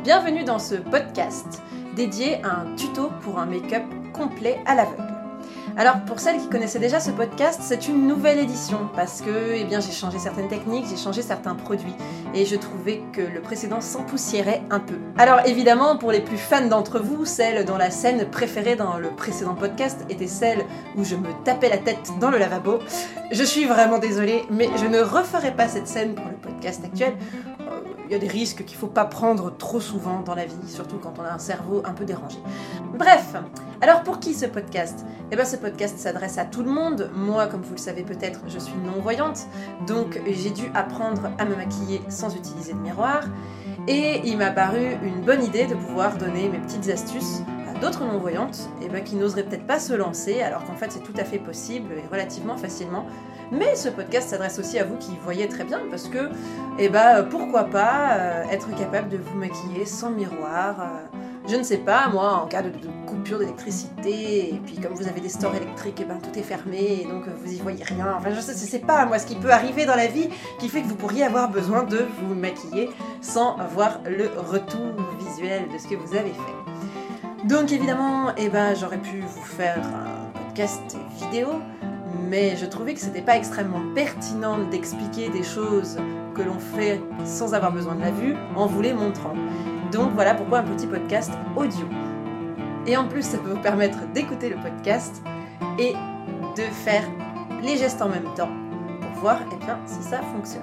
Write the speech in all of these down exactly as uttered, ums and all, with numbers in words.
Bienvenue dans ce podcast dédié à un tuto pour un make-up complet à l'aveugle. Alors pour celles qui connaissaient déjà ce podcast, c'est une nouvelle édition parce que eh bien, j'ai changé certaines techniques, j'ai changé certains produits et je trouvais que le précédent s'empoussiérait un peu. Alors évidemment, pour les plus fans d'entre vous, celle dont la scène préférée dans le précédent podcast était celle où je me tapais la tête dans le lavabo, je suis vraiment désolée, mais je ne referai pas cette scène pour le podcast actuel. Il y a des risques qu'il ne faut pas prendre trop souvent dans la vie, surtout quand on a un cerveau un peu dérangé. Bref, alors pour qui ce podcast ? Eh bien ce podcast s'adresse à tout le monde. Moi, comme vous le savez peut-être, je suis non-voyante, donc j'ai dû apprendre à me maquiller sans utiliser de miroir. Et il m'a paru une bonne idée de pouvoir donner mes petites astuces à d'autres non-voyantes eh ben, qui n'oseraient peut-être pas se lancer, alors qu'en fait c'est tout à fait possible et relativement facilement. Mais ce podcast s'adresse aussi à vous qui voyez très bien, parce que, eh ben, pourquoi pas euh, être capable de vous maquiller sans miroir. Euh, je ne sais pas, moi, en cas de, de coupure d'électricité, et puis comme vous avez des stores électriques, eh ben, tout est fermé, et donc euh, vous y voyez rien. Enfin, je sais, c'est pas, moi, ce qui peut arriver dans la vie qui fait que vous pourriez avoir besoin de vous maquiller sans avoir le retour visuel de ce que vous avez fait. Donc, évidemment, eh ben, j'aurais pu vous faire un podcast vidéo, mais je trouvais que c'était pas extrêmement pertinent d'expliquer des choses que l'on fait sans avoir besoin de la vue en vous les montrant. Donc voilà pourquoi un petit podcast audio. Et en plus, ça peut vous permettre d'écouter le podcast et de faire les gestes en même temps pour voir eh bien, si ça fonctionne.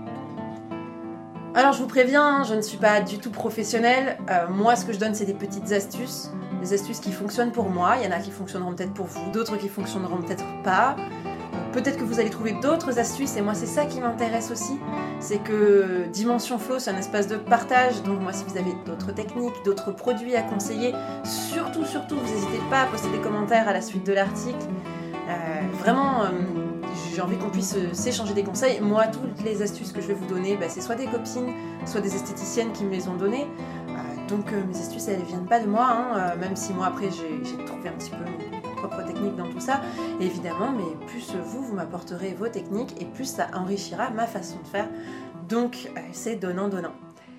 Alors je vous préviens, je ne suis pas du tout professionnelle. Euh, moi, ce que je donne, c'est des petites astuces. Des astuces qui fonctionnent pour moi. Il y en a qui fonctionneront peut-être pour vous, d'autres qui fonctionneront peut-être pas. Peut-être que vous allez trouver d'autres astuces, et moi, c'est ça qui m'intéresse aussi. C'est que Dimension Flow, c'est un espace de partage. Donc moi, si vous avez d'autres techniques, d'autres produits à conseiller, surtout, surtout, vous n'hésitez pas à poster des commentaires à la suite de l'article. Euh, vraiment... Euh, J'ai envie qu'on puisse s'échanger des conseils. Moi, toutes les astuces que je vais vous donner, bah, c'est soit des copines, soit des esthéticiennes qui me les ont données. Euh, donc euh, mes astuces, elles ne viennent pas de moi, hein, euh, même si moi, après, j'ai, j'ai trouvé un petit peu mes propres techniques dans tout ça. Et évidemment, mais plus vous, vous m'apporterez vos techniques, et plus ça enrichira ma façon de faire. Donc, euh, c'est donnant-donnant.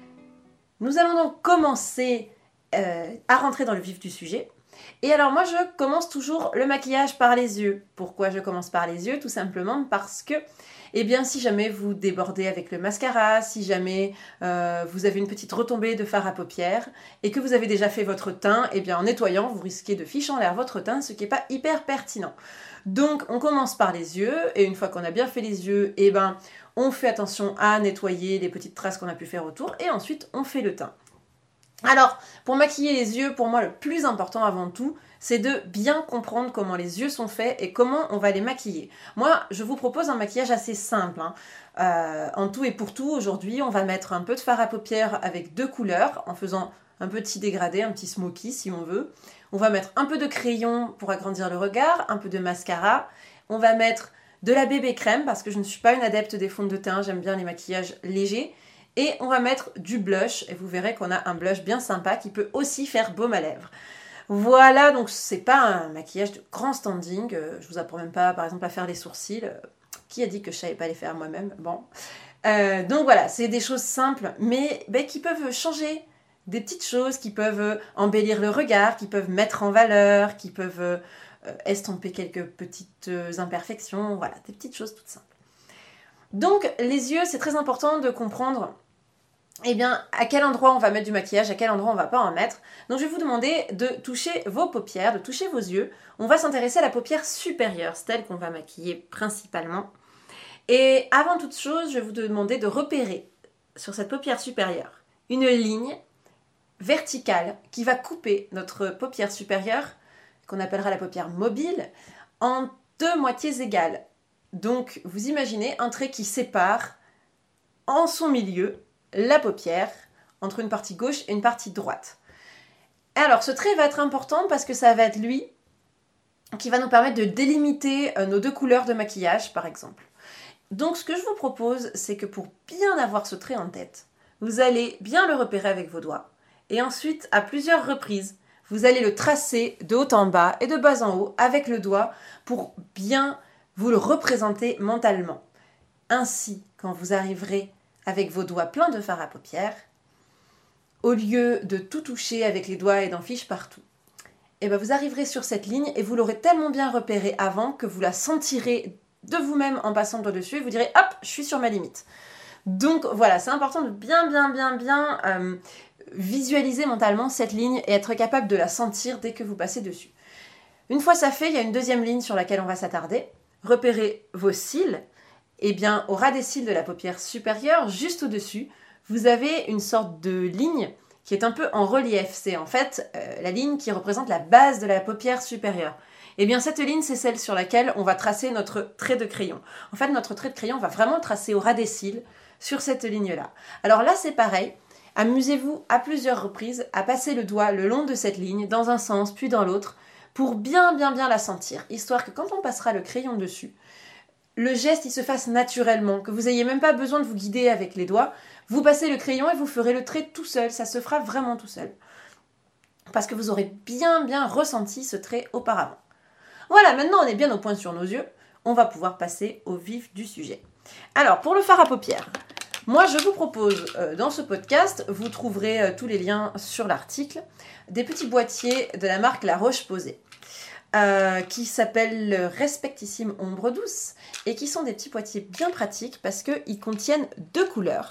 Nous allons donc commencer euh, à rentrer dans le vif du sujet. Et alors moi je commence toujours le maquillage par les yeux. Pourquoi je commence par les yeux ? Tout simplement parce que, eh bien si jamais vous débordez avec le mascara, si jamais euh, vous avez une petite retombée de fard à paupières et que vous avez déjà fait votre teint, eh bien en nettoyant vous risquez de ficher en l'air votre teint, ce qui n'est pas hyper pertinent. Donc on commence par les yeux, et une fois qu'on a bien fait les yeux, eh ben on fait attention à nettoyer les petites traces qu'on a pu faire autour, et ensuite on fait le teint. Alors, pour maquiller les yeux, pour moi, le plus important avant tout, c'est de bien comprendre comment les yeux sont faits et comment on va les maquiller. Moi, je vous propose un maquillage assez simple. Hein. Euh, en tout et pour tout, aujourd'hui, on va mettre un peu de fard à paupières avec deux couleurs, en faisant un petit dégradé, un petit smoky si on veut. On va mettre un peu de crayon pour agrandir le regard, un peu de mascara. On va mettre de la bébé crème, parce que je ne suis pas une adepte des fonds de teint, j'aime bien les maquillages légers. Et on va mettre du blush, et vous verrez qu'on a un blush bien sympa qui peut aussi faire baume à lèvres. Voilà, donc c'est pas un maquillage de grand standing, euh, je vous apprends même pas par exemple à faire les sourcils, euh, qui a dit que je savais pas les faire moi-même, bon. Euh, donc voilà, c'est des choses simples, mais ben, qui peuvent changer, des petites choses qui peuvent embellir le regard, qui peuvent mettre en valeur, qui peuvent euh, estomper quelques petites imperfections, voilà, des petites choses toutes simples. Donc les yeux, c'est très important de comprendre eh bien, à quel endroit on va mettre du maquillage, à quel endroit on ne va pas en mettre. Donc je vais vous demander de toucher vos paupières, de toucher vos yeux. On va s'intéresser à la paupière supérieure, c'est elle qu'on va maquiller principalement. Et avant toute chose, je vais vous demander de repérer sur cette paupière supérieure une ligne verticale qui va couper notre paupière supérieure, qu'on appellera la paupière mobile, en deux moitiés égales. Donc vous imaginez un trait qui sépare en son milieu la paupière entre une partie gauche et une partie droite. Alors ce trait va être important parce que ça va être lui qui va nous permettre de délimiter nos deux couleurs de maquillage par exemple. Donc ce que je vous propose, c'est que pour bien avoir ce trait en tête, vous allez bien le repérer avec vos doigts, et ensuite à plusieurs reprises vous allez le tracer de haut en bas et de bas en haut avec le doigt pour bien vous le représenter mentalement. Ainsi, quand vous arriverez avec vos doigts pleins de fard à paupières, au lieu de tout toucher avec les doigts et d'en fiche partout. Et ben vous arriverez sur cette ligne et vous l'aurez tellement bien repérée avant que vous la sentirez de vous-même en passant le doigt dessus et vous direz hop, je suis sur ma limite. Donc voilà, c'est important de bien bien bien bien euh, visualiser mentalement cette ligne et être capable de la sentir dès que vous passez dessus. Une fois ça fait, il y a une deuxième ligne sur laquelle on va s'attarder. Repérez vos cils. Et bien au ras des cils de la paupière supérieure, juste au-dessus, vous avez une sorte de ligne qui est un peu en relief. C'est en fait euh, la ligne qui représente la base de la paupière supérieure. Et bien cette ligne, c'est celle sur laquelle on va tracer notre trait de crayon. En fait, notre trait de crayon va vraiment tracer au ras des cils sur cette ligne-là. Alors là, c'est pareil. Amusez-vous à plusieurs reprises à passer le doigt le long de cette ligne, dans un sens puis dans l'autre, pour bien bien bien la sentir, histoire que quand on passera le crayon dessus, le geste il se fasse naturellement, que vous n'ayez même pas besoin de vous guider avec les doigts, vous passez le crayon et vous ferez le trait tout seul, ça se fera vraiment tout seul. Parce que vous aurez bien bien ressenti ce trait auparavant. Voilà, maintenant on est bien au point sur nos yeux, on va pouvoir passer au vif du sujet. Alors, pour le fard à paupières, moi je vous propose euh, dans ce podcast, vous trouverez euh, tous les liens sur l'article, des petits boîtiers de la marque La Roche-Posay. Euh, qui s'appellent le Respectissime Ombre Douce et qui sont des petits boîtiers bien pratiques parce qu'ils contiennent deux couleurs.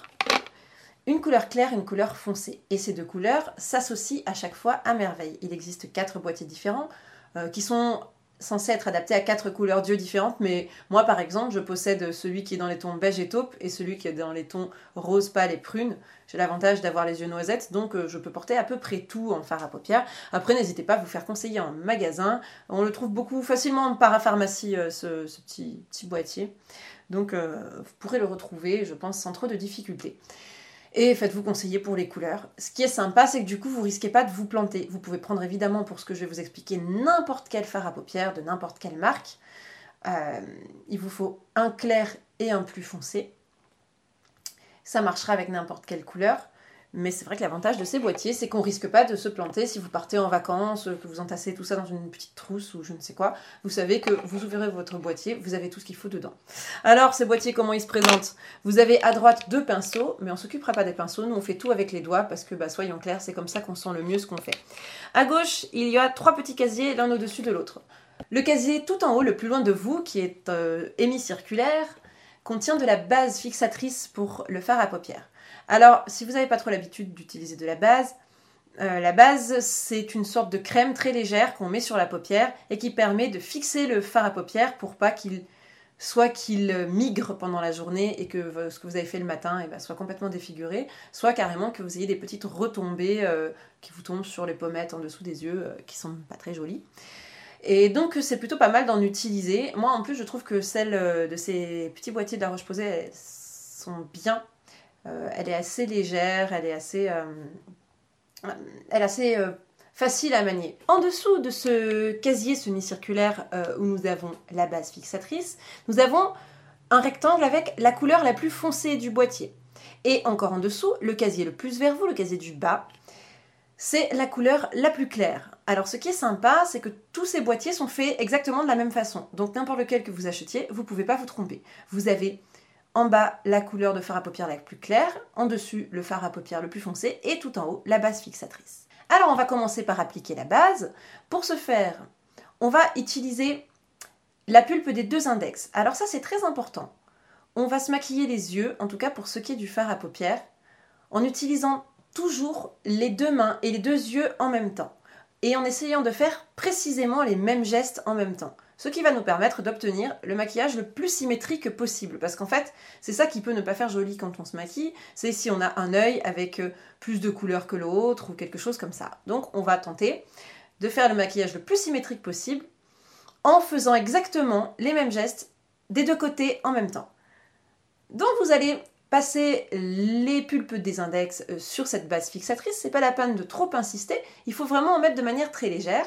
Une couleur claire et une couleur foncée. Et ces deux couleurs s'associent à chaque fois à merveille. Il existe quatre boîtiers différents euh, qui sont censés être adaptés à quatre couleurs d'yeux différentes. Mais moi, par exemple, je possède celui qui est dans les tons beige et taupe et celui qui est dans les tons rose pâle et prune. J'ai l'avantage d'avoir les yeux noisettes, donc euh, je peux porter à peu près tout en fard à paupières. Après, n'hésitez pas à vous faire conseiller en magasin. On le trouve beaucoup facilement en parapharmacie, euh, ce, ce petit, petit boîtier. Donc, euh, vous pourrez le retrouver, je pense, sans trop de difficultés. Et faites-vous conseiller pour les couleurs. Ce qui est sympa, c'est que du coup, vous ne risquez pas de vous planter. Vous pouvez prendre évidemment, pour ce que je vais vous expliquer, n'importe quel fard à paupières de n'importe quelle marque. Euh, il vous faut un clair et un plus foncé. Ça marchera avec n'importe quelle couleur. Mais c'est vrai que l'avantage de ces boîtiers, c'est qu'on ne risque pas de se planter si vous partez en vacances, que vous entassez tout ça dans une petite trousse ou je ne sais quoi. Vous savez que vous ouvrez votre boîtier, vous avez tout ce qu'il faut dedans. Alors, ces boîtiers, comment ils se présentent? Vous avez à droite deux pinceaux, mais on ne s'occupera pas des pinceaux. Nous, on fait tout avec les doigts parce que, bah, soyons clairs, c'est comme ça qu'on sent le mieux ce qu'on fait. À gauche, il y a trois petits casiers, l'un au-dessus de l'autre. Le casier tout en haut, le plus loin de vous, qui est euh, hémicirculaire, contient de la base fixatrice pour le fard à paupières. Alors, si vous n'avez pas trop l'habitude d'utiliser de la base, euh, la base, c'est une sorte de crème très légère qu'on met sur la paupière et qui permet de fixer le fard à paupières pour pas qu'il soit qu'il migre pendant la journée et que ce que vous avez fait le matin eh ben, soit complètement défiguré, soit carrément que vous ayez des petites retombées euh, qui vous tombent sur les pommettes en dessous des yeux, euh, qui sont pas très jolies. Et donc, c'est plutôt pas mal d'en utiliser. Moi, en plus, je trouve que celles de ces petits boîtiers de La Roche-Posay sont bien. Euh, elle est assez légère, elle est assez, euh, elle est assez euh, facile à manier. En dessous de ce casier semi-circulaire euh, où nous avons la base fixatrice, nous avons un rectangle avec la couleur la plus foncée du boîtier. Et encore en dessous, le casier le plus vers vous, le casier du bas, c'est la couleur la plus claire. Alors ce qui est sympa, c'est que tous ces boîtiers sont faits exactement de la même façon. Donc n'importe lequel que vous achetiez, vous ne pouvez pas vous tromper. Vous avez en bas, la couleur de fard à paupières la plus claire, en dessus, le fard à paupières le plus foncé, et tout en haut, la base fixatrice. Alors, on va commencer par appliquer la base. Pour ce faire, on va utiliser la pulpe des deux index. Alors ça, c'est très important. On va se maquiller les yeux, en tout cas pour ce qui est du fard à paupières, en utilisant toujours les deux mains et les deux yeux en même temps, et en essayant de faire précisément les mêmes gestes en même temps. Ce qui va nous permettre d'obtenir le maquillage le plus symétrique possible. Parce qu'en fait, c'est ça qui peut ne pas faire joli quand on se maquille. C'est si on a un œil avec plus de couleurs que l'autre ou quelque chose comme ça. Donc on va tenter de faire le maquillage le plus symétrique possible en faisant exactement les mêmes gestes des deux côtés en même temps. Donc vous allez passer les pulpes des index sur cette base fixatrice. C'est pas la peine de trop insister. Il faut vraiment en mettre de manière très légère.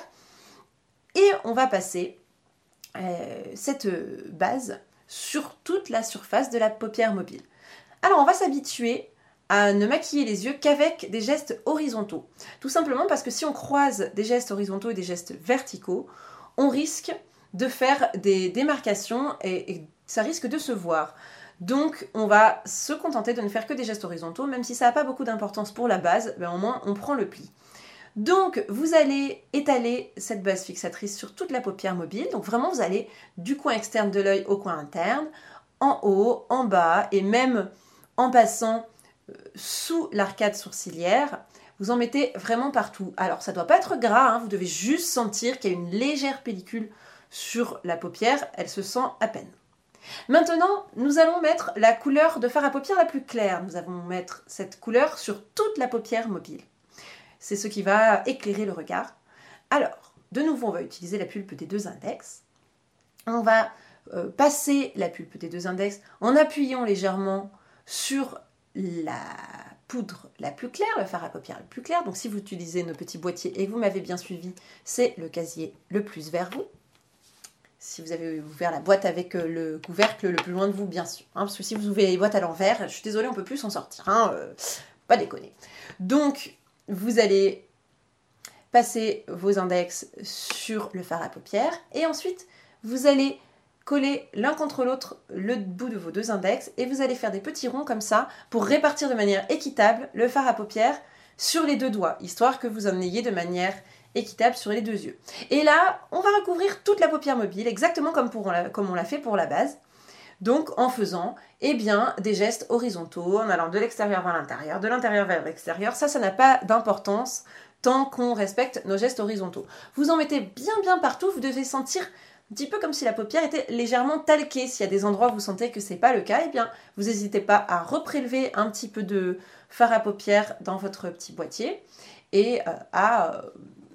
Et on va passer Euh, cette base sur toute la surface de la paupière mobile. Alors on va s'habituer à ne maquiller les yeux qu'avec des gestes horizontaux. Tout simplement parce que si on croise des gestes horizontaux et des gestes verticaux, on risque de faire des démarcations et, et ça risque de se voir. Donc on va se contenter de ne faire que des gestes horizontaux, même si ça n'a pas beaucoup d'importance pour la base, ben au moins on prend le pli. Donc vous allez étaler cette base fixatrice sur toute la paupière mobile, donc vraiment vous allez du coin externe de l'œil au coin interne, en haut, en bas et même en passant sous l'arcade sourcilière. Vous en mettez vraiment partout. Alors ça ne doit pas être gras, hein, vous devez juste sentir qu'il y a une légère pellicule sur la paupière, elle se sent à peine. Maintenant, nous allons mettre la couleur de fard à paupières la plus claire. Nous allons mettre cette couleur sur toute la paupière mobile. C'est ce qui va éclairer le regard. Alors, de nouveau, on va utiliser la pulpe des deux index. On va euh, passer la pulpe des deux index en appuyant légèrement sur la poudre la plus claire, le fard à paupières le plus clair. Donc si vous utilisez nos petits boîtiers et que vous m'avez bien suivi, c'est le casier le plus vers vous. Si vous avez ouvert la boîte avec le couvercle le plus loin de vous, bien sûr. Hein, parce que si vous ouvrez les boîtes à l'envers, je suis désolée, on ne peut plus s'en sortir. Hein, euh, pas déconner. Donc, vous allez passer vos index sur le fard à paupières. Et ensuite, vous allez coller l'un contre l'autre le bout de vos deux index. Et vous allez faire des petits ronds comme ça pour répartir de manière équitable le fard à paupières sur les deux doigts. Histoire que vous en ayez de manière équitable sur les deux yeux. Et là, on va recouvrir toute la paupière mobile, exactement comme, pour, comme on l'a fait pour la base. Donc, en faisant eh bien, des gestes horizontaux, en allant de l'extérieur vers l'intérieur, de l'intérieur vers l'extérieur. Ça, ça n'a pas d'importance tant qu'on respecte nos gestes horizontaux. Vous en mettez bien, bien partout. Vous devez sentir un petit peu comme si la paupière était légèrement talquée. S'il y a des endroits où vous sentez que ce n'est pas le cas, eh bien, vous n'hésitez pas à reprélever un petit peu de fard à paupières dans votre petit boîtier et euh, à... Euh,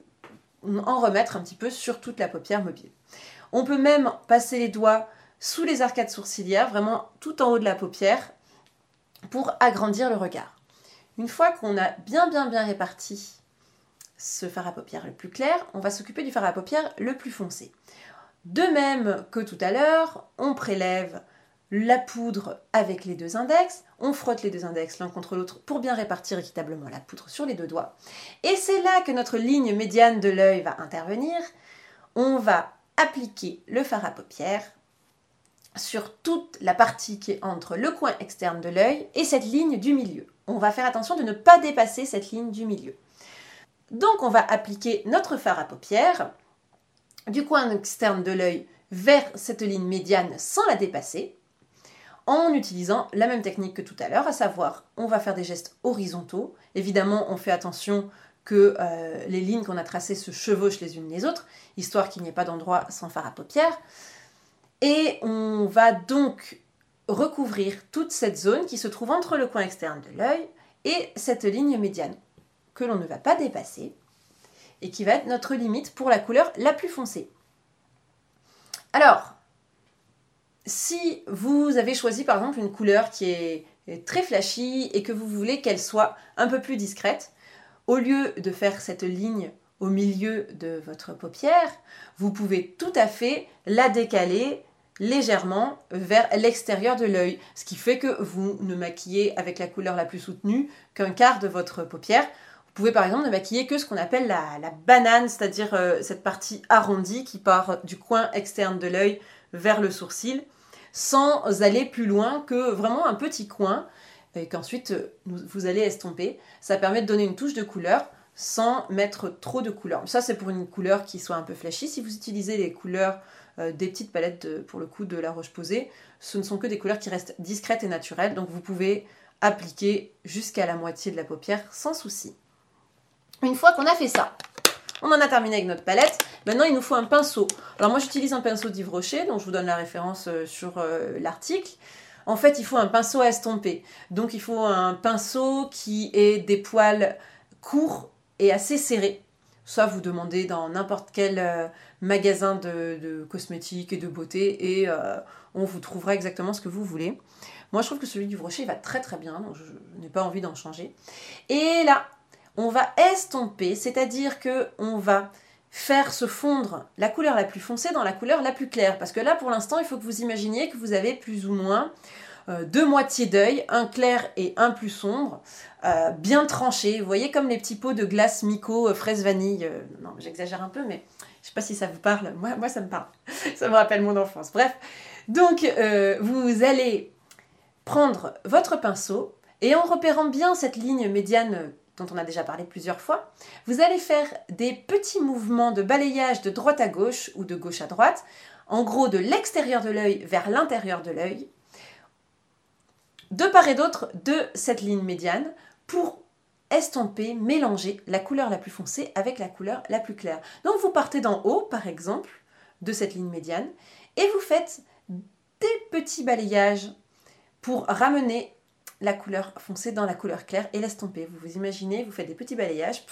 en remettre un petit peu sur toute la paupière mobile. On peut même passer les doigts sous les arcades sourcilières, vraiment tout en haut de la paupière, pour agrandir le regard. Une fois qu'on a bien bien bien réparti ce fard à paupières le plus clair, on va s'occuper du fard à paupières le plus foncé. De même que tout à l'heure, on prélève la poudre avec les deux index, on frotte les deux index l'un contre l'autre pour bien répartir équitablement la poudre sur les deux doigts. Et c'est là que notre ligne médiane de l'œil va intervenir. On va appliquer le fard à paupières sur toute la partie qui est entre le coin externe de l'œil et cette ligne du milieu. On va faire attention de ne pas dépasser cette ligne du milieu. Donc on va appliquer notre fard à paupières du coin externe de l'œil vers cette ligne médiane sans la dépasser, en utilisant la même technique que tout à l'heure, à savoir, on va faire des gestes horizontaux. Évidemment, on fait attention que euh, les lignes qu'on a tracées se chevauchent les unes les autres, histoire qu'il n'y ait pas d'endroit sans fard à paupières. Et on va donc recouvrir toute cette zone qui se trouve entre le coin externe de l'œil et cette ligne médiane, que l'on ne va pas dépasser, et qui va être notre limite pour la couleur la plus foncée. Alors, si vous avez choisi par exemple une couleur qui est très flashy et que vous voulez qu'elle soit un peu plus discrète, au lieu de faire cette ligne au milieu de votre paupière, vous pouvez tout à fait la décaler légèrement vers l'extérieur de l'œil, ce qui fait que vous ne maquillez avec la couleur la plus soutenue qu'un quart de votre paupière. Vous pouvez par exemple ne maquiller que ce qu'on appelle la, la banane, c'est-à-dire euh, cette partie arrondie qui part du coin externe de l'œil vers le sourcil, sans aller plus loin que vraiment un petit coin, et qu'ensuite vous allez estomper. Ça permet de donner une touche de couleur sans mettre trop de couleur. Ça, c'est pour une couleur qui soit un peu flashy. Si vous utilisez les couleurs euh, des petites palettes, de, pour le coup, de La Roche-Posay, ce ne sont que des couleurs qui restent discrètes et naturelles, donc vous pouvez appliquer jusqu'à la moitié de la paupière sans souci. Une fois qu'on a fait ça, on en a terminé avec notre palette. Maintenant, il nous faut un pinceau. Alors moi, j'utilise un pinceau d'Yves Rocher, dont je vous donne la référence sur euh, l'article. En fait, il faut un pinceau à estomper. Donc, il faut un pinceau qui ait des poils courts et assez serrés. Ça, vous demandez dans n'importe quel euh, magasin de, de cosmétiques et de beauté et euh, on vous trouvera exactement ce que vous voulez. Moi, je trouve que celui d'Yves Rocher, il va très très bien, donc je, je n'ai pas envie d'en changer. Et là, on va estomper, c'est-à-dire qu'on va faire se fondre la couleur la plus foncée dans la couleur la plus claire. Parce que là, pour l'instant, il faut que vous imaginiez que vous avez plus ou moins euh, deux moitiés d'œil, un clair et un plus sombre, euh, bien tranchés. Vous voyez comme les petits pots de glace Miko euh, fraise vanille. Euh, non, j'exagère un peu, mais je ne sais pas si ça vous parle. Moi, moi, ça me parle. Ça me rappelle mon enfance. Bref, donc euh, vous allez prendre votre pinceau et en repérant bien cette ligne médiane dont on a déjà parlé plusieurs fois, vous allez faire des petits mouvements de balayage de droite à gauche ou de gauche à droite, en gros de l'extérieur de l'œil vers l'intérieur de l'œil, de part et d'autre de cette ligne médiane pour estomper, mélanger la couleur la plus foncée avec la couleur la plus claire. Donc vous partez d'en haut, par exemple, de cette ligne médiane, et vous faites des petits balayages pour ramener la couleur foncée dans la couleur claire et l'estomper. Vous vous imaginez, vous faites des petits balayages.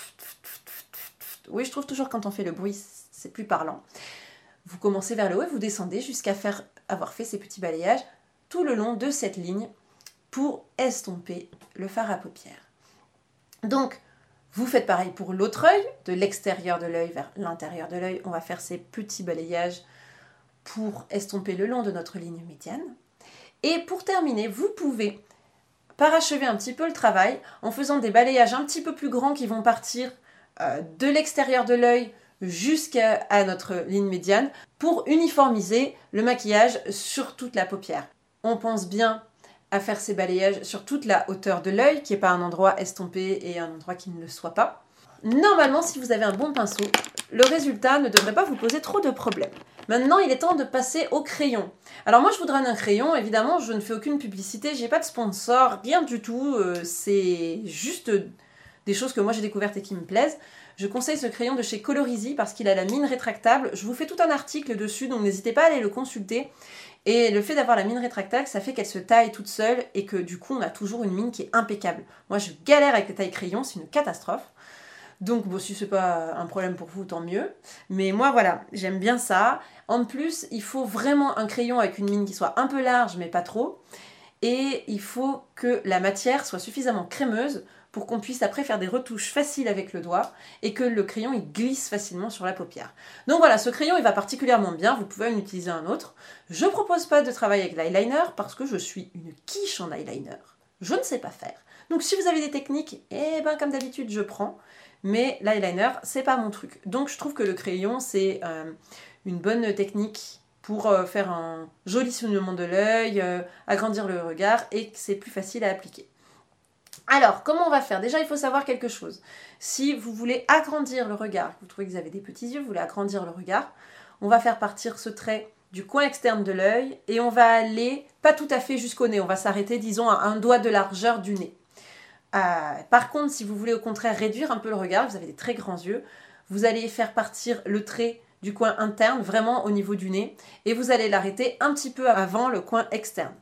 Oui, je trouve toujours quand on fait le bruit, c'est plus parlant. Vous commencez vers le haut et vous descendez jusqu'à faire, avoir fait ces petits balayages tout le long de cette ligne pour estomper le fard à paupières. Donc, vous faites pareil pour l'autre œil, de l'extérieur de l'œil vers l'intérieur de l'œil. On va faire ces petits balayages pour estomper le long de notre ligne médiane. Et pour terminer, vous pouvez parachever un petit peu le travail en faisant des balayages un petit peu plus grands qui vont partir euh, de l'extérieur de l'œil jusqu'à notre ligne médiane pour uniformiser le maquillage sur toute la paupière. On pense bien à faire ces balayages sur toute la hauteur de l'œil, qui n'est pas un endroit estompé et un endroit qui ne le soit pas. Normalement, si vous avez un bon pinceau, le résultat ne devrait pas vous poser trop de problèmes. Maintenant, il est temps de passer au crayon. Alors moi, je vous donne un crayon. Évidemment, je ne fais aucune publicité, j'ai pas de sponsor, rien du tout. Euh, c'est juste des choses que moi j'ai découvertes et qui me plaisent. Je conseille ce crayon de chez Colorizzi parce qu'il a la mine rétractable. Je vous fais tout un article dessus, donc n'hésitez pas à aller le consulter. Et le fait d'avoir la mine rétractable, ça fait qu'elle se taille toute seule et que du coup, on a toujours une mine qui est impeccable. Moi, je galère avec les tailles crayons, c'est une catastrophe. Donc, bon, si c'est pas un problème pour vous, tant mieux. Mais moi, voilà, j'aime bien ça. En plus, il faut vraiment un crayon avec une mine qui soit un peu large, mais pas trop. Et il faut que la matière soit suffisamment crémeuse pour qu'on puisse après faire des retouches faciles avec le doigt et que le crayon il glisse facilement sur la paupière. Donc voilà, ce crayon il va particulièrement bien, vous pouvez en utiliser un autre. Je ne propose pas de travailler avec l'eyeliner parce que je suis une quiche en eyeliner. Je ne sais pas faire. Donc si vous avez des techniques, eh ben comme d'habitude je prends. Mais l'eyeliner, c'est pas mon truc. Donc je trouve que le crayon, c'est euh, une bonne technique pour euh, faire un joli soignement de l'œil, euh, agrandir le regard et que c'est plus facile à appliquer. Alors, comment on va faire? Déjà, il faut savoir quelque chose. Si vous voulez agrandir le regard, vous trouvez que vous avez des petits yeux, vous voulez agrandir le regard, on va faire partir ce trait du coin externe de l'œil et on va aller pas tout à fait jusqu'au nez. On va s'arrêter, disons, à un doigt de largeur du nez. Euh, par contre, si vous voulez au contraire réduire un peu le regard, vous avez des très grands yeux, vous allez faire partir le trait du coin interne, vraiment au niveau du nez, et vous allez l'arrêter un petit peu avant le coin externe.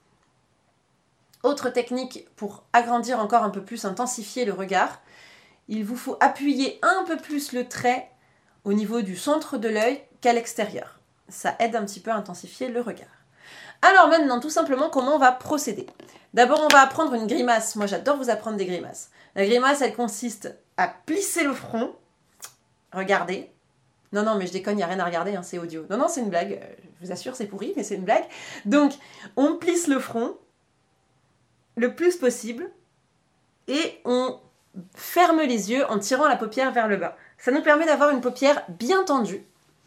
Autre technique pour agrandir encore un peu plus, intensifier le regard, il vous faut appuyer un peu plus le trait au niveau du centre de l'œil qu'à l'extérieur. Ça aide un petit peu à intensifier le regard. Alors maintenant, tout simplement, comment on va procéder? D'abord, on va apprendre une grimace. Moi, j'adore vous apprendre des grimaces. La grimace, elle consiste à plisser le front. Regardez. Non, non, mais je déconne, il n'y a rien à regarder, hein, c'est audio. Non, non, c'est une blague. Je vous assure, c'est pourri, mais c'est une blague. Donc, on plisse le front le plus possible et on ferme les yeux en tirant la paupière vers le bas. Ça nous permet d'avoir une paupière bien tendue.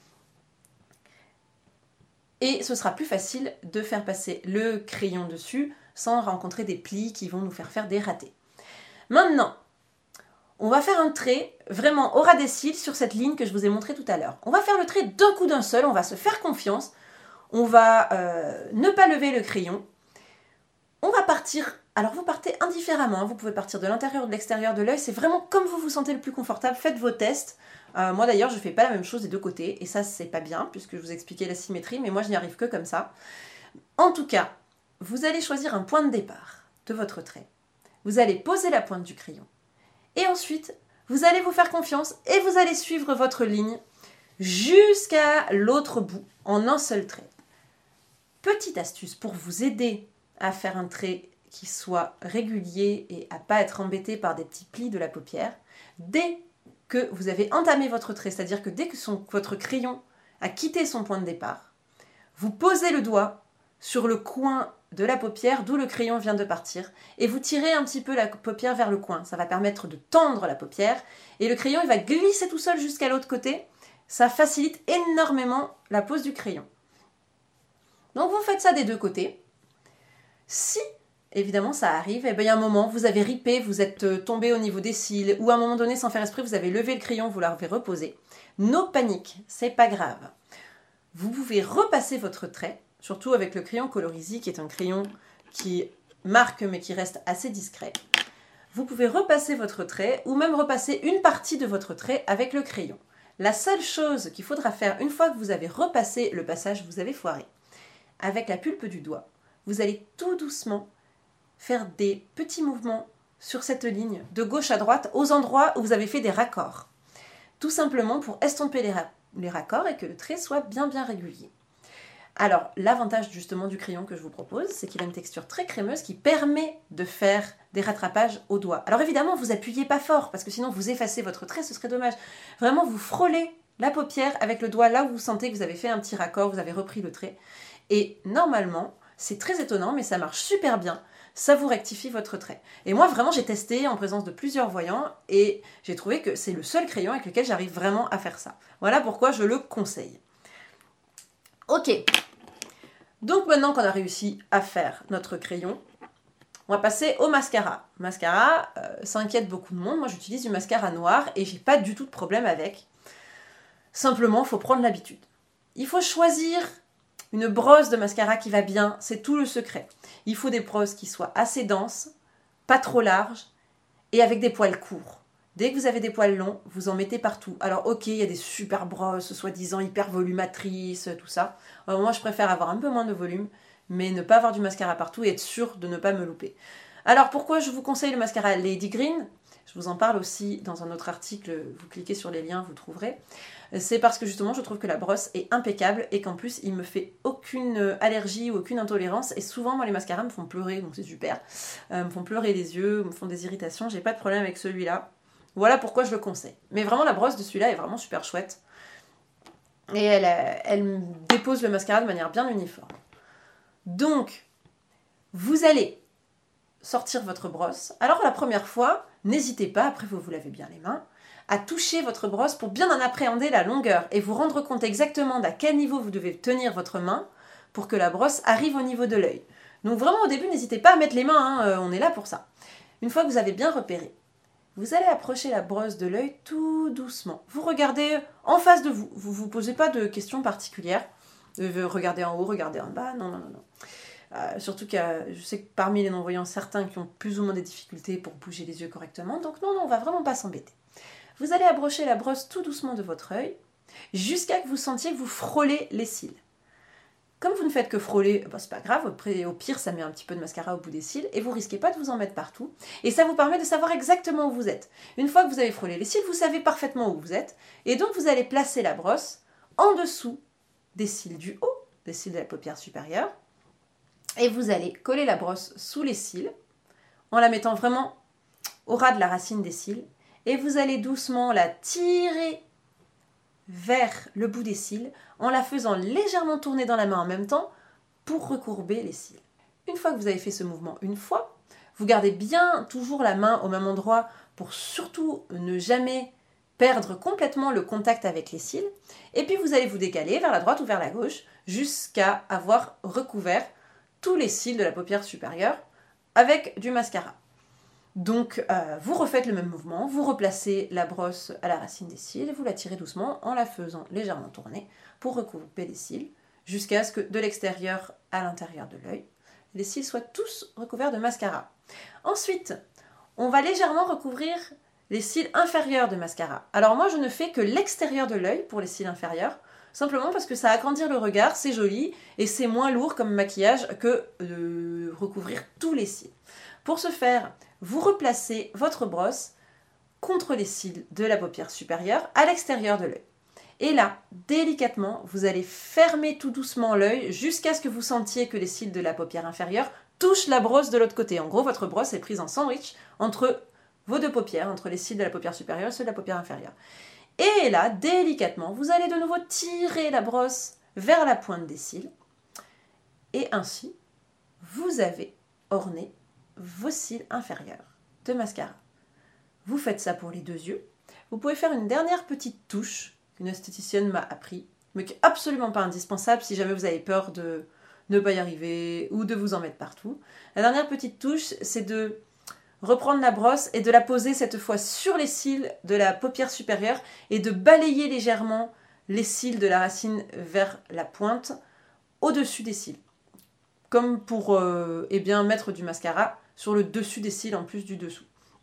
Et ce sera plus facile de faire passer le crayon dessus sans rencontrer des plis qui vont nous faire faire des ratés. Maintenant, on va faire un trait vraiment au ras des cils sur cette ligne que je vous ai montré tout à l'heure. On va faire le trait d'un coup d'un seul, on va se faire confiance. On va euh, ne pas lever le crayon. On va partir, alors vous partez indifféremment, vous pouvez partir de l'intérieur ou de l'extérieur de l'œil, c'est vraiment comme vous vous sentez le plus confortable, faites vos tests. Euh, moi d'ailleurs je ne fais pas la même chose des deux côtés, et ça c'est pas bien, puisque je vous expliquais la symétrie, mais moi je n'y arrive que comme ça. En tout cas, vous allez choisir un point de départ de votre trait, vous allez poser la pointe du crayon, et ensuite vous allez vous faire confiance, et vous allez suivre votre ligne jusqu'à l'autre bout, en un seul trait. Petite astuce pour vous aider à faire un trait qui soit régulier et à pas être embêté par des petits plis de la paupière, dès que vous avez entamé votre trait, c'est-à-dire que dès que son, votre crayon a quitté son point de départ, vous posez le doigt sur le coin de la paupière d'où le crayon vient de partir et vous tirez un petit peu la paupière vers le coin. Ça va permettre de tendre la paupière et le crayon il va glisser tout seul jusqu'à l'autre côté. Ça facilite énormément la pose du crayon. Donc vous faites ça des deux côtés. Si évidemment ça arrive, et bien il y a un moment, vous avez ripé, vous êtes tombé au niveau des cils, ou à un moment donné, sans faire esprit, vous avez levé le crayon, vous l'avez reposé. No panique, c'est pas grave. Vous pouvez repasser votre trait, surtout avec le crayon Colorisy, qui est un crayon qui marque mais qui reste assez discret. Vous pouvez repasser votre trait, ou même repasser une partie de votre trait avec le crayon. La seule chose qu'il faudra faire une fois que vous avez repassé le passage, vous avez foiré. Avec la pulpe du doigt, vous allez tout doucement faire des petits mouvements sur cette ligne, de gauche à droite, aux endroits où vous avez fait des raccords. Tout simplement pour estomper les, ra les raccords et que le trait soit bien bien régulier. Alors, l'avantage justement du crayon que je vous propose, c'est qu'il a une texture très crémeuse qui permet de faire des rattrapages au doigt. Alors évidemment, vous appuyez pas fort, parce que sinon vous effacez votre trait, ce serait dommage. Vraiment, vous frôlez la paupière avec le doigt là où vous sentez que vous avez fait un petit raccord, vous avez repris le trait. Et normalement, c'est très étonnant, mais ça marche super bien. Ça vous rectifie votre trait. Et moi, vraiment, j'ai testé en présence de plusieurs voyants, et j'ai trouvé que c'est le seul crayon avec lequel j'arrive vraiment à faire ça. Voilà pourquoi je le conseille. Ok, donc maintenant qu'on a réussi à faire notre crayon, on va passer au mascara. Mascara, euh, ça inquiète beaucoup de monde. Moi, j'utilise du mascara noir et j'ai pas du tout de problème avec. Simplement, il faut prendre l'habitude. Il faut choisir une brosse de mascara qui va bien, c'est tout le secret. Il faut des brosses qui soient assez denses, pas trop larges et avec des poils courts. Dès que vous avez des poils longs, vous en mettez partout. Alors ok, il y a des super brosses, soi-disant hyper volumatrices, tout ça. Alors, moi, je préfère avoir un peu moins de volume, mais ne pas avoir du mascara partout et être sûr de ne pas me louper. Alors pourquoi je vous conseille le mascara Lady Green? Je vous en parle aussi dans un autre article, vous cliquez sur les liens, vous trouverez. C'est parce que justement, je trouve que la brosse est impeccable et qu'en plus, il me fait aucune allergie ou aucune intolérance. Et souvent, moi, les mascaras me font pleurer, donc c'est super. Euh, me font pleurer les yeux, me font des irritations. J'ai pas de problème avec celui-là. Voilà pourquoi je le conseille. Mais vraiment, la brosse de celui-là est vraiment super chouette. Et elle, elle dépose le mascara de manière bien uniforme. Donc, vous allez sortir votre brosse. Alors, la première fois, n'hésitez pas, après vous vous lavez bien les mains, à toucher votre brosse pour bien en appréhender la longueur et vous rendre compte exactement d'à quel niveau vous devez tenir votre main pour que la brosse arrive au niveau de l'œil. Donc vraiment, au début, n'hésitez pas à mettre les mains, hein, on est là pour ça. Une fois que vous avez bien repéré, vous allez approcher la brosse de l'œil tout doucement. Vous regardez en face de vous. Vous ne vous posez pas de questions particulières. Euh, regardez en haut, regardez en bas. Non, non, non, non. Euh, surtout que je sais que parmi les non-voyants, certains qui ont plus ou moins des difficultés pour bouger les yeux correctement. Donc non, non, on va vraiment pas s'embêter. Vous allez approcher la brosse tout doucement de votre œil jusqu'à ce que vous sentiez que vous frôlez les cils. Comme vous ne faites que frôler, bah, c'est pas grave, au pire ça met un petit peu de mascara au bout des cils et vous risquez pas de vous en mettre partout. Et ça vous permet de savoir exactement où vous êtes. Une fois que vous avez frôlé les cils, vous savez parfaitement où vous êtes. Et donc vous allez placer la brosse en dessous des cils du haut, des cils de la paupière supérieure. Et vous allez coller la brosse sous les cils en la mettant vraiment au ras de la racine des cils. Et vous allez doucement la tirer vers le bout des cils en la faisant légèrement tourner dans la main en même temps pour recourber les cils. Une fois que vous avez fait ce mouvement une fois, vous gardez bien toujours la main au même endroit pour surtout ne jamais perdre complètement le contact avec les cils. Et puis vous allez vous décaler vers la droite ou vers la gauche jusqu'à avoir recouvert tous les cils de la paupière supérieure avec du mascara. Donc, euh, vous refaites le même mouvement, vous replacez la brosse à la racine des cils et vous la tirez doucement en la faisant légèrement tourner pour recouper les cils jusqu'à ce que de l'extérieur à l'intérieur de l'œil, les cils soient tous recouverts de mascara. Ensuite, on va légèrement recouvrir les cils inférieurs de mascara. Alors moi, je ne fais que l'extérieur de l'œil pour les cils inférieurs, simplement parce que ça agrandir le regard, c'est joli et c'est moins lourd comme maquillage que de recouvrir tous les cils. Pour ce faire, vous replacez votre brosse contre les cils de la paupière supérieure à l'extérieur de l'œil. Et là, délicatement, vous allez fermer tout doucement l'œil jusqu'à ce que vous sentiez que les cils de la paupière inférieure touchent la brosse de l'autre côté. En gros, votre brosse est prise en sandwich entre vos deux paupières, entre les cils de la paupière supérieure et ceux de la paupière inférieure. Et là, délicatement, vous allez de nouveau tirer la brosse vers la pointe des cils. Et ainsi, vous avez orné vos cils inférieurs de mascara. Vous faites ça pour les deux yeux. Vous pouvez faire une dernière petite touche qu'une esthéticienne m'a appris, mais qui n'est absolument pas indispensable si jamais vous avez peur de, ne pas y arriver ou de vous en mettre partout. La dernière petite touche, c'est de reprendre la brosse et de la poser cette fois sur les cils de la paupière supérieure et de balayer légèrement les cils de la racine vers la pointe au-dessus des cils. Comme pour euh, eh bien, mettre du mascara sur le dessus des cils en plus du dessous.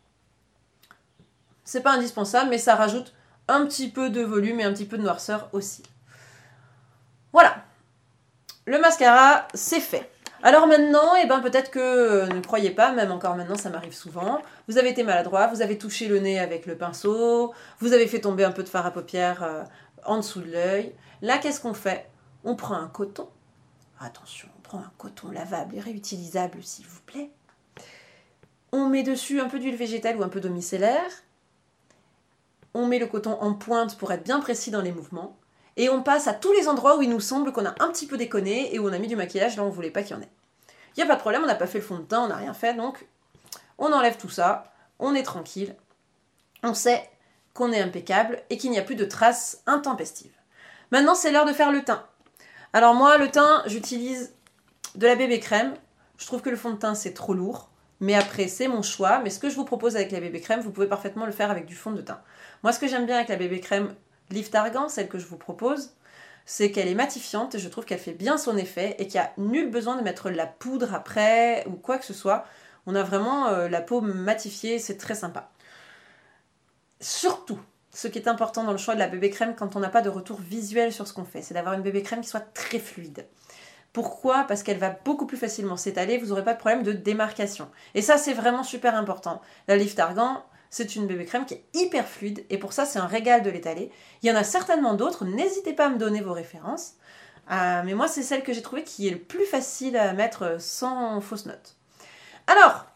C'est pas indispensable, mais ça rajoute un petit peu de volume et un petit peu de noirceur aussi. Voilà, le mascara, c'est fait. Alors maintenant, eh ben, peut-être que, euh, ne croyez pas, même encore maintenant, ça m'arrive souvent, vous avez été maladroit, vous avez touché le nez avec le pinceau, vous avez fait tomber un peu de fard à paupières euh, en dessous de l'œil. Là, qu'est-ce qu'on fait? On prend un coton, attention, on prend un coton lavable et réutilisable, s'il vous plaît. On met dessus un peu d'huile végétale ou un peu d'eau micellaire. On met le coton en pointe pour être bien précis dans les mouvements. Et on passe à tous les endroits où il nous semble qu'on a un petit peu déconné et où on a mis du maquillage, là on ne voulait pas qu'il y en ait. Il n'y a pas de problème, on n'a pas fait le fond de teint, on n'a rien fait, donc on enlève tout ça, on est tranquille. On sait qu'on est impeccable et qu'il n'y a plus de traces intempestives. Maintenant, c'est l'heure de faire le teint. Alors moi, le teint, j'utilise de la bébé crème. Je trouve que le fond de teint, c'est trop lourd. Mais après, c'est mon choix. Mais ce que je vous propose avec la bébé crème, vous pouvez parfaitement le faire avec du fond de teint. Moi, ce que j'aime bien avec la bébé crème Lift Argan, celle que je vous propose, c'est qu'elle est matifiante et je trouve qu'elle fait bien son effet et qu'il n'y a nul besoin de mettre de la poudre après ou quoi que ce soit. On a vraiment euh, la peau matifiée, c'est très sympa. Surtout, ce qui est important dans le choix de la bébé crème quand on n'a pas de retour visuel sur ce qu'on fait, c'est d'avoir une bébé crème qui soit très fluide. Pourquoi? Parce qu'elle va beaucoup plus facilement s'étaler, vous n'aurez pas de problème de démarcation. Et ça, c'est vraiment super important. La Lift Argan, c'est une bébé crème qui est hyper fluide et pour ça, c'est un régal de l'étaler. Il y en a certainement d'autres, n'hésitez pas à me donner vos références. Euh, mais moi, c'est celle que j'ai trouvée qui est le plus facile à mettre sans fausse note. Alors,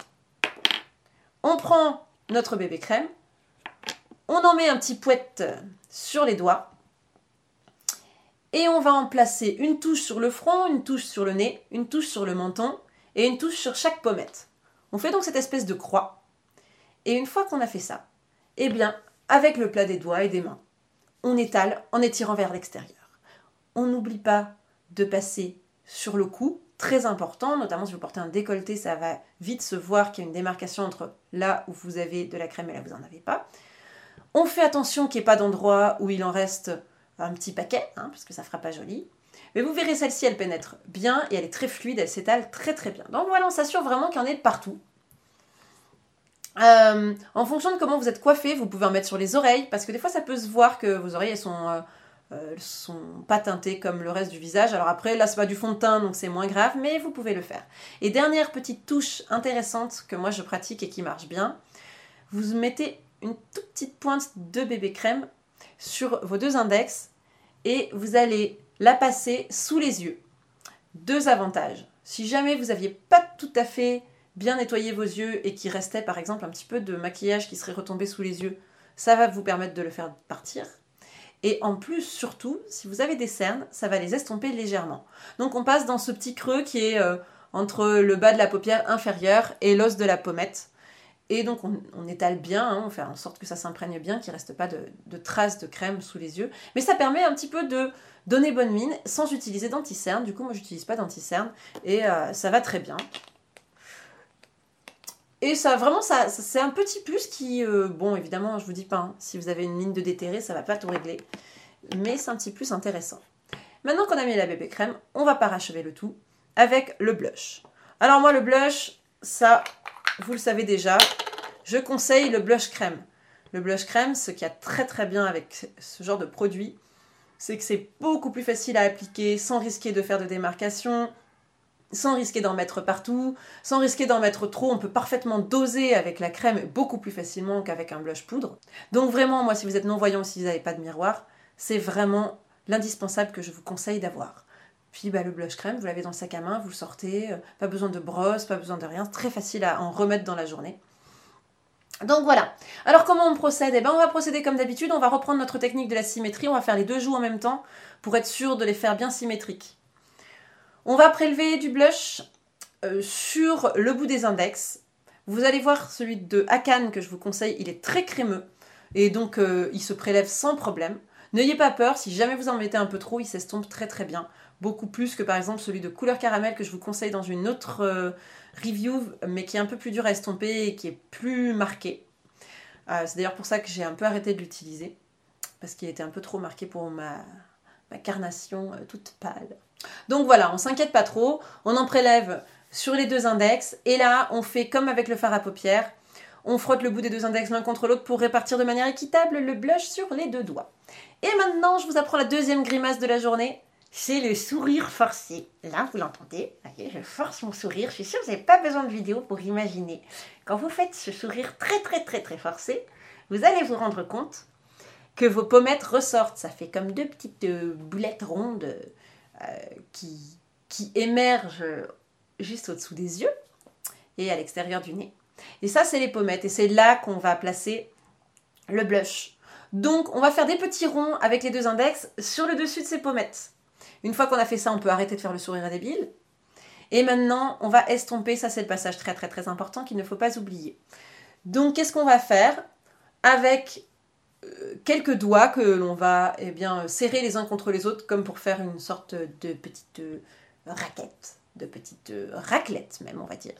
on prend notre bébé crème, on en met un petit pouette sur les doigts. Et on va en placer une touche sur le front, une touche sur le nez, une touche sur le menton et une touche sur chaque pommette. On fait donc cette espèce de croix. Et une fois qu'on a fait ça, eh bien, avec le plat des doigts et des mains, on étale en étirant vers l'extérieur. On n'oublie pas de passer sur le cou, très important, notamment si vous portez un décolleté, ça va vite se voir qu'il y a une démarcation entre là où vous avez de la crème et là où vous n'en avez pas. On fait attention qu'il n'y ait pas d'endroit où il en reste un petit paquet, hein, parce que ça ne fera pas joli. Mais vous verrez, celle-ci, elle pénètre bien et elle est très fluide, elle s'étale très très bien. Donc voilà, on s'assure vraiment qu'il y en ait partout. Euh, en fonction de comment vous êtes coiffé, vous pouvez en mettre sur les oreilles, parce que des fois ça peut se voir que vos oreilles elles sont, euh, euh, sont pas teintées comme le reste du visage. Alors après, là c'est pas du fond de teint, donc c'est moins grave, mais vous pouvez le faire. Et dernière petite touche intéressante que moi je pratique et qui marche bien, vous mettez une toute petite pointe de bébé crème sur vos deux index et vous allez la passer sous les yeux. Deux avantages. Si jamais vous n'aviez pas tout à fait bien nettoyé vos yeux et qu'il restait par exemple un petit peu de maquillage qui serait retombé sous les yeux, ça va vous permettre de le faire partir. Et en plus, surtout, si vous avez des cernes, ça va les estomper légèrement. Donc on passe dans ce petit creux qui est euh, entre le bas de la paupière inférieure et l'os de la pommette. Et donc on, on étale bien, hein, on fait en sorte que ça s'imprègne bien, qu'il ne reste pas de, de traces de crème sous les yeux. Mais ça permet un petit peu de donner bonne mine sans utiliser d'anti-cerne. Du coup, moi, je n'utilise pas d'anti-cerne et euh, ça va très bien. Et ça, vraiment, ça, ça, c'est un petit plus qui... Euh, bon, évidemment, je vous dis pas, hein, si vous avez une ligne de déterré, ça ne va pas tout régler. Mais c'est un petit plus intéressant. Maintenant qu'on a mis la bébé crème, on va parachever le tout avec le blush. Alors moi, le blush, ça... Vous le savez déjà, je conseille le blush crème. Le blush crème, ce qui a très très bien avec ce genre de produit, c'est que c'est beaucoup plus facile à appliquer sans risquer de faire de démarcation, sans risquer d'en mettre partout, sans risquer d'en mettre trop. On peut parfaitement doser avec la crème beaucoup plus facilement qu'avec un blush poudre. Donc vraiment, moi, si vous êtes non-voyant ou si vous n'avez pas de miroir, c'est vraiment l'indispensable que je vous conseille d'avoir. Puis bah, le blush crème, vous l'avez dans le sac à main, vous le sortez, euh, pas besoin de brosse, pas besoin de rien, c'est très facile à en remettre dans la journée. Donc voilà. Alors comment on procède? Eh ben, on va procéder comme d'habitude, on va reprendre notre technique de la symétrie, on va faire les deux joues en même temps pour être sûr de les faire bien symétriques. On va prélever du blush euh, sur le bout des index. Vous allez voir celui de Hakan que je vous conseille, il est très crémeux et donc euh, il se prélève sans problème. N'ayez pas peur, si jamais vous en mettez un peu trop, il s'estompe très très bien. Beaucoup plus que par exemple celui de couleur caramel que je vous conseille dans une autre euh, review, mais qui est un peu plus dur à estomper et qui est plus marqué. Euh, c'est d'ailleurs pour ça que j'ai un peu arrêté de l'utiliser, parce qu'il était un peu trop marqué pour ma, ma carnation euh, toute pâle. Donc voilà, on s'inquiète pas trop, on en prélève sur les deux index, et là on fait comme avec le fard à paupières, on frotte le bout des deux index l'un contre l'autre pour répartir de manière équitable le blush sur les deux doigts. Et maintenant, je vous apprends la deuxième grimace de la journée, c'est le sourire forcé. Là, vous l'entendez, je force mon sourire, je suis sûre que vous n'avez pas besoin de vidéo pour imaginer. Quand vous faites ce sourire très très très très forcé, vous allez vous rendre compte que vos pommettes ressortent. Ça fait comme deux petites euh, boulettes rondes euh, qui, qui émergent juste au-dessous des yeux et à l'extérieur du nez. Et ça, c'est les pommettes. Et c'est là qu'on va placer le blush. Donc, on va faire des petits ronds avec les deux index sur le dessus de ces pommettes. Une fois qu'on a fait ça, on peut arrêter de faire le sourire débile. Et maintenant, on va estomper. Ça, c'est le passage très, très, très important qu'il ne faut pas oublier. Donc, qu'est-ce qu'on va faire? Avec euh, quelques doigts que l'on va eh bien, serrer les uns contre les autres, comme pour faire une sorte de petite euh, raquette, de petite euh, raclette même, on va dire.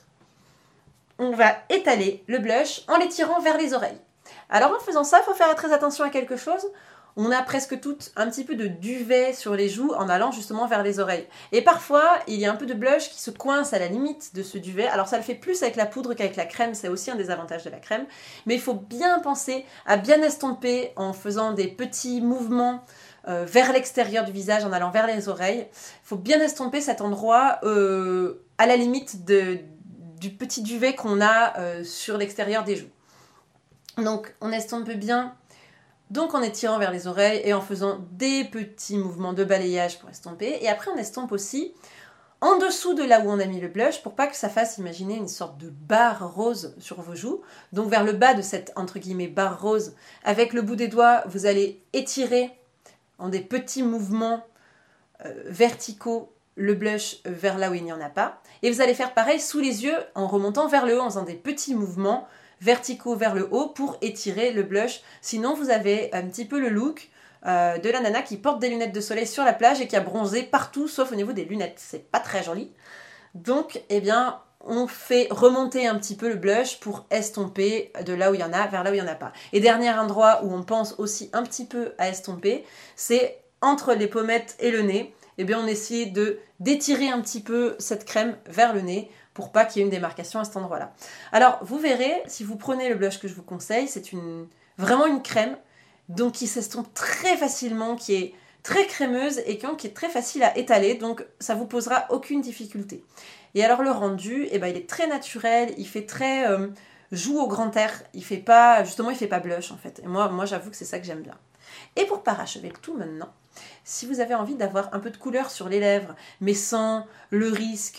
On va étaler le blush en l'étirant vers les oreilles. Alors en faisant ça, il faut faire très attention à quelque chose. On a presque toutes un petit peu de duvet sur les joues en allant justement vers les oreilles. Et parfois, il y a un peu de blush qui se coince à la limite de ce duvet. Alors ça le fait plus avec la poudre qu'avec la crème, c'est aussi un des avantages de la crème. Mais il faut bien penser à bien estomper en faisant des petits mouvements euh, vers l'extérieur du visage, en allant vers les oreilles. Il faut bien estomper cet endroit euh, à la limite de... du petit duvet qu'on a euh, sur l'extérieur des joues. Donc on estompe bien, donc en étirant vers les oreilles et en faisant des petits mouvements de balayage pour estomper. Et après on estompe aussi en dessous de là où on a mis le blush pour pas que ça fasse, imaginez, une sorte de barre rose sur vos joues. Donc vers le bas de cette, entre guillemets, barre rose, avec le bout des doigts, vous allez étirer en des petits mouvements euh, verticaux le blush vers là où il n'y en a pas. Et vous allez faire pareil sous les yeux en remontant vers le haut, en faisant des petits mouvements verticaux vers le haut pour étirer le blush. Sinon, vous avez un petit peu le look euh, de la nana qui porte des lunettes de soleil sur la plage et qui a bronzé partout, sauf au niveau des lunettes. C'est pas très joli. Donc, eh bien, on fait remonter un petit peu le blush pour estomper de là où il y en a vers là où il n'y en a pas. Et dernier endroit où on pense aussi un petit peu à estomper, c'est entre les pommettes et le nez. Eh bien, on essaie de d'étirer un petit peu cette crème vers le nez pour pas qu'il y ait une démarcation à cet endroit-là. Alors, vous verrez, si vous prenez le blush que je vous conseille, c'est une, vraiment une crème donc qui s'estompe très facilement, qui est très crémeuse et qui est très facile à étaler, donc ça vous posera aucune difficulté. Et alors, le rendu, eh ben, il est très naturel, il fait très euh, joue au grand air, il fait pas, justement, il fait pas blush en fait. Et moi, moi j'avoue que c'est ça que j'aime bien. Et pour parachever le tout maintenant, si vous avez envie d'avoir un peu de couleur sur les lèvres, mais sans le risque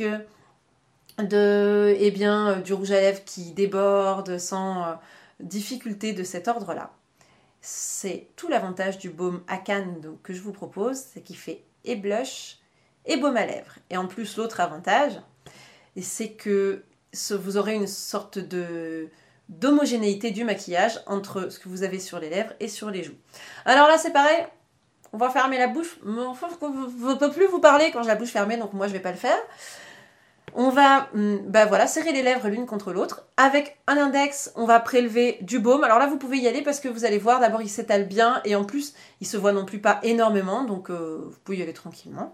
de, eh bien, du rouge à lèvres qui déborde, sans euh, difficulté de cet ordre-là, c'est tout l'avantage du baume Akan donc, que je vous propose, c'est qu'il fait et blush et baume à lèvres. Et en plus, l'autre avantage, c'est que ce, vous aurez une sorte de d'homogénéité du maquillage entre ce que vous avez sur les lèvres et sur les joues. Alors là, c'est pareil, on va fermer la bouche. Mais enfin, je ne peux plus vous parler quand j'ai la bouche fermée, donc moi, je ne vais pas le faire. On va bah voilà, serrer les lèvres l'une contre l'autre. Avec un index, on va prélever du baume. Alors là, vous pouvez y aller parce que vous allez voir, d'abord, il s'étale bien et en plus, il se voit non plus pas énormément, donc euh, vous pouvez y aller tranquillement.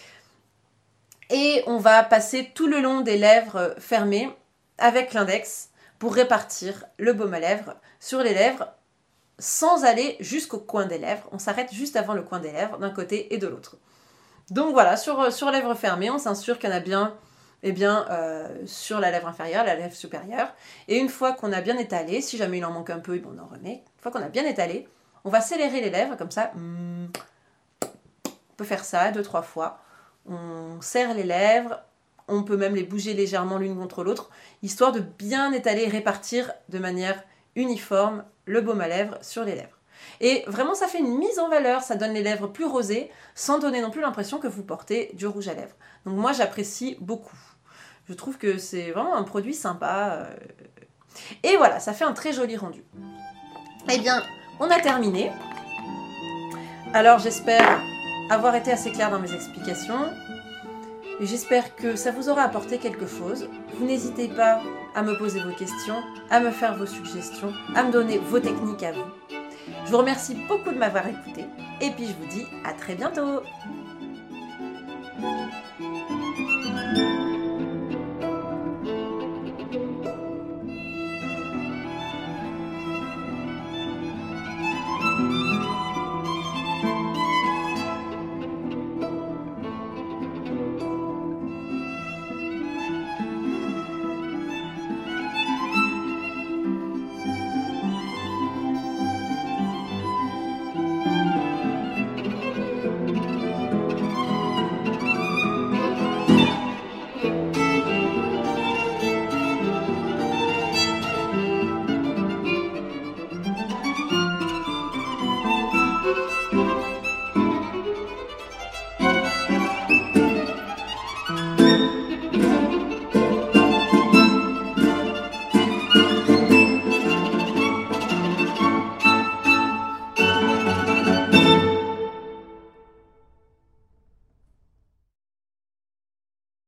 Et on va passer tout le long des lèvres fermées avec l'index pour répartir le baume à lèvres sur les lèvres sans aller jusqu'au coin des lèvres. On s'arrête juste avant le coin des lèvres, d'un côté et de l'autre. Donc voilà, sur, sur lèvres fermées, on s'assure qu'il y en a bien, eh bien euh, sur la lèvre inférieure, la lèvre supérieure. Et une fois qu'on a bien étalé, si jamais il en manque un peu, on en remet. Une fois qu'on a bien étalé, on va serrer les lèvres comme ça. On peut faire ça deux, trois fois. On serre les lèvres. On peut même les bouger légèrement l'une contre l'autre, histoire de bien étaler et répartir de manière uniforme le baume à lèvres sur les lèvres. Et vraiment, ça fait une mise en valeur, ça donne les lèvres plus rosées, sans donner non plus l'impression que vous portez du rouge à lèvres. Donc moi, j'apprécie beaucoup. Je trouve que c'est vraiment un produit sympa. Et voilà, ça fait un très joli rendu. Eh bien, on a terminé. Alors j'espère avoir été assez claire dans mes explications. Et j'espère que ça vous aura apporté quelque chose. Vous n'hésitez pas à me poser vos questions, à me faire vos suggestions, à me donner vos techniques à vous. Je vous remercie beaucoup de m'avoir écouté et puis je vous dis à très bientôt.